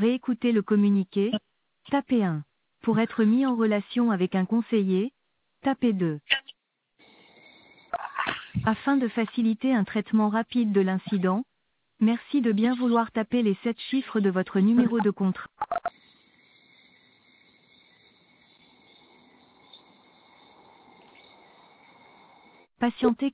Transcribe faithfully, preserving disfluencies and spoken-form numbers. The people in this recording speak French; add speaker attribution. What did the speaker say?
Speaker 1: réécouter le communiqué, tapez un. Pour être mis en relation avec un conseiller, tapez deux. Afin de faciliter un traitement rapide de l'incident, merci de bien vouloir taper les sept chiffres de votre numéro de contrat. Patientez